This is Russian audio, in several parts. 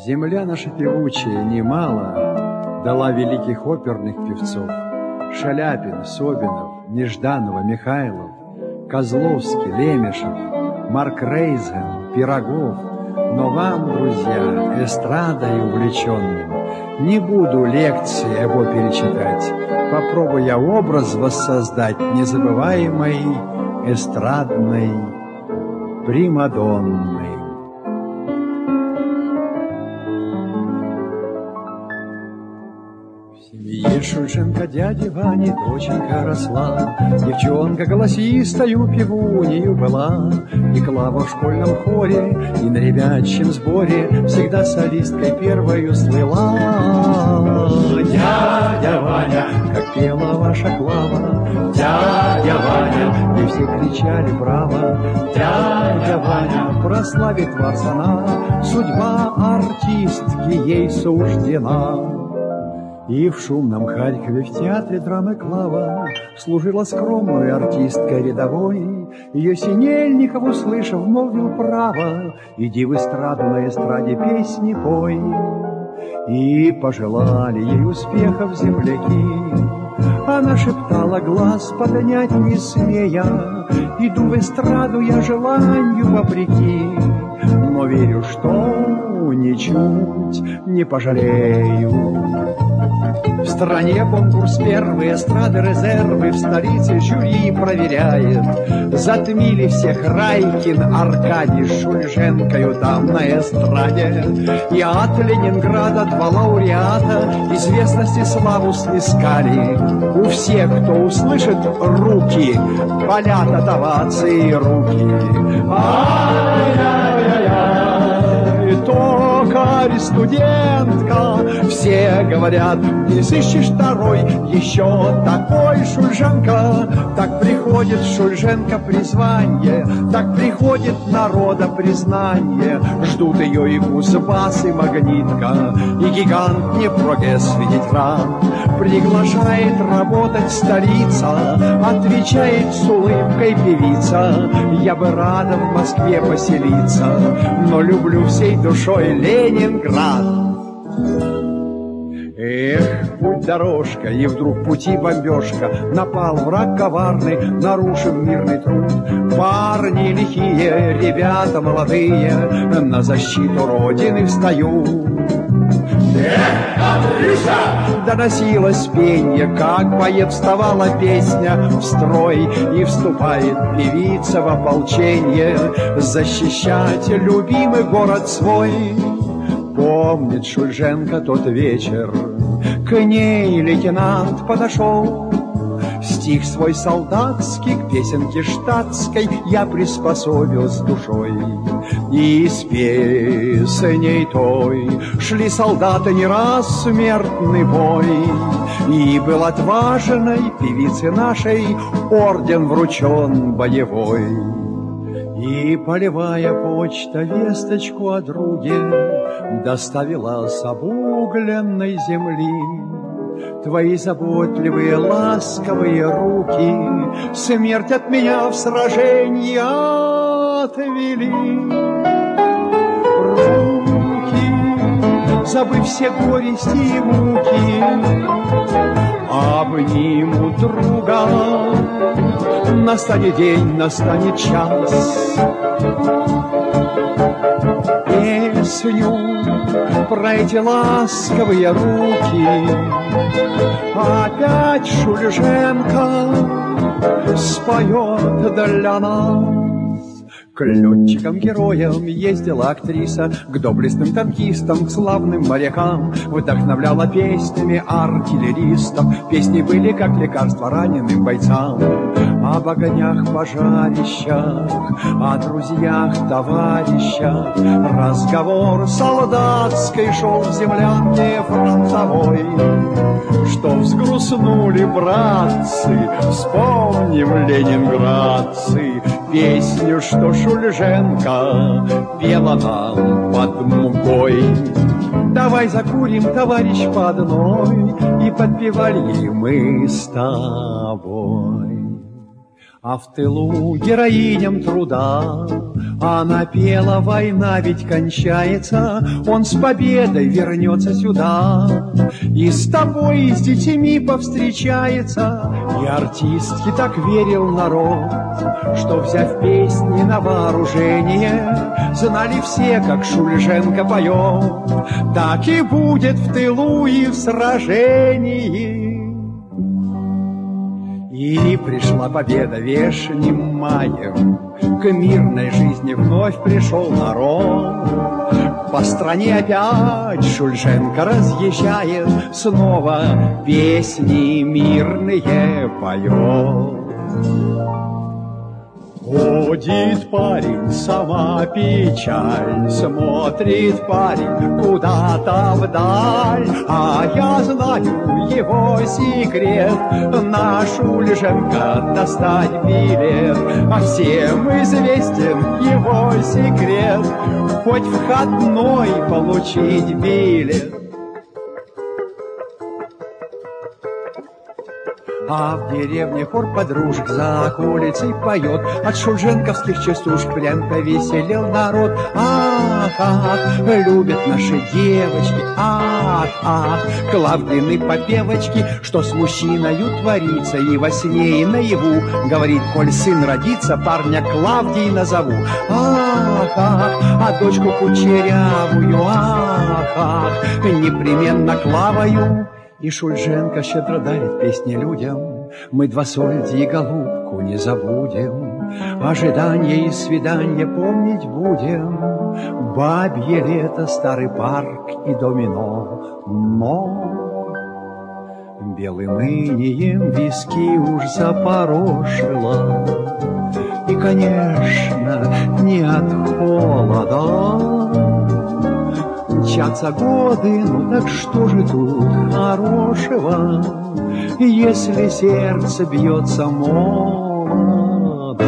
Земля наша певучая немало дала великих оперных певцов: Шаляпин, Собинов, Нежданова, Михайлов, Козловский, Лемешев, Марк Рейзен, Пирогов. Но вам, друзья, эстрадой увлеченным, не буду лекции его перечитать. Попробую я образ воссоздать незабываемой эстрадной примадонны. Шульженко дяди Вани доченька росла, девчонка голосистою певунею была, и Клава в школьном хоре, и на ребячьем сборе всегда солисткой первою слыла. Дядя Ваня, как пела ваша Клава, дядя Ваня, и все кричали браво. Дядя Ваня, прославит вас она, судьба артистки ей суждена. И в шумном Харькове в театре драмы Клава служила скромной артисткой рядовой. Ее Синельников, услышав, молвил право: иди в эстраду, на эстраде песни пой. И пожелали ей успехов земляки. Она шептала, глаз поднять не смея: иду в эстраду я желанию вопреки, но верю, что ничуть не пожалею. В стране конкурс первый, эстрады резервы, в столице жюри проверяет. Затмили всех Райкин, Аркадий с Шульженкою там на эстраде. И от Ленинграда два лауреата известности славу снискали. У всех, кто услышит, руки болят от овации руки. Ай-яй-яй-яй, токарь, студентка, все говорят, не сыщешь второй, еще такой Шульженко. Так приходит Шульженко призвание, так приходит народа признание. Ждут ее и Кузбасс, и Магнитка, и гигант Днепрогэс ветеран. Приглашает работать столица, отвечает с улыбкой певица: я бы рада в Москве поселиться, но люблю всей душой Ленинград. Эх, путь дорожка, и вдруг пути бомбежка. Напал враг коварный, нарушив мирный труд. Парни лихие, ребята молодые, на защиту Родины встают. Эх, Андрюша! Доносилось пенье, как поет, вставала песня в строй, и вступает певица в ополчение защищать любимый город свой. Помнит Шульженко тот вечер, к ней лейтенант подошел. Стих свой солдатский к песенке штатской я приспособил с душой. И с песней той шли солдаты не раз в смертный бой. И был отважной певице нашей орден вручен боевой. И полевая почта весточку о друге доставила с обугленной земли. Твои заботливые, ласковые руки смерть от меня в сражении отвели. Руки, забыв все горести и муки, обнимут друга. Настанет день, настанет час. Песню про эти ласковые руки опять Шульженко споет для нас. К летчикам-героям ездила актриса, к доблестным танкистам, к славным морякам, вдохновляла песнями артиллеристов. Песни были как лекарство раненым бойцам. Об огнях, пожарищах, о друзьях, товарищах разговор солдатский шел в землянке фронтовой. Что взгрустнули братцы, вспомним, ленинградцы, песню, что Шульженко пела нам под мукой. Давай закурим, товарищ, по одной, и подпевали мы с тобой. А в тылу героиням труда она пела: война ведь кончается, он с победой вернется сюда и с тобой, и с детьми повстречается. И артистке так верил народ, что, взяв песни на вооружение, знали все, как Шульженко поет. Так и будет в тылу и в сражении. И пришла победа вешним маем, к мирной жизни вновь пришел народ. По стране опять Шульженко разъезжает, снова песни мирные поет. Ходит парень, сама печаль, смотрит парень куда-то вдаль, а я знаю его секрет, на Шульженко достать билет, а всем известен его секрет, хоть входной получить билет. А в деревне хор подружек за околицей поет, от шульженковских частушек прям повеселел народ. Ах, ах, любят наши девочки, ах, ах, Клавдины попевочки, что с мужчиною творится, и во сне, и наяву. Говорит: коль сын родится, парня Клавдий назову. Ах, ах, а дочку кучерявую, ах, ах, непременно Клавою. И Шульженко щедро дарит песни людям, мы два сольди и голубку не забудем, ожидание и свидание помнить будем, бабье лето, старый парк и домино. Но белым инием виски уж запорошило, и, конечно, не от холода. Мчатся годы, ну так что же тут хорошего, если сердце бьется молодо?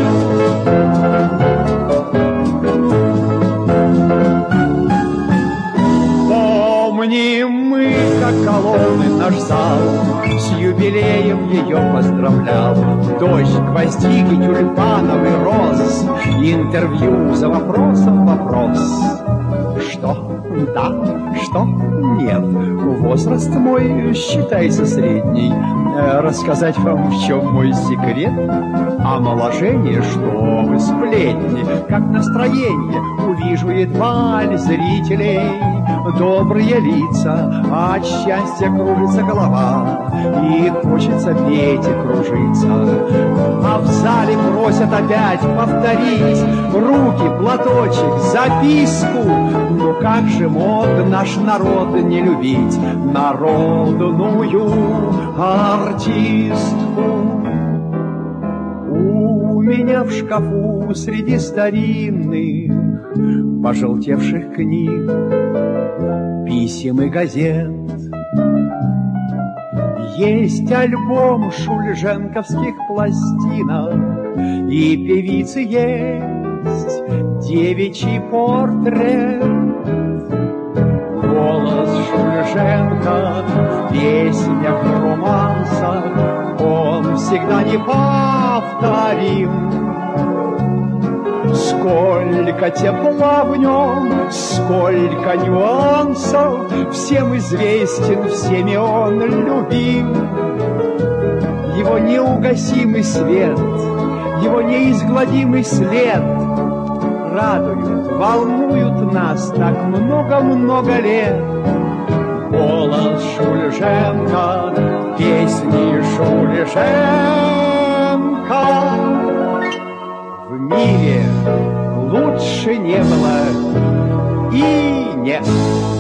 Помним мы, как колонны наш зал с юбилеем ее поздравлял. Дождь, гвоздики, тюльпанов и роз, интервью за вопросом вопрос. Что? Да, что? Нет. Возраст мой считается средний. Рассказать вам, в чем мой секрет? Омоложение, что вы, сплетни, как настроение. Увижу едва ли зрителей добрые лица, от счастья кружится голова, и хочется петь и кружиться. А в зале просят опять повторить руки, платочек, записку. Ну как же мог наш народ не любить народную артистку? У меня в шкафу среди старинных пожелтевших книг, писем и газет есть альбом шульженковских пластинок, и певицы есть девичий портрет. Голос Шульженко в песнях, романсах, он всегда неповторим. Сколько тепла в нем, сколько нюансов, всем известен, всеми он любим. Его неугасимый свет, его неизгладимый след радуют, волнуют нас так много-много лет. Голос Шульженко, песни Шульженко. В мире лучше не было и нет.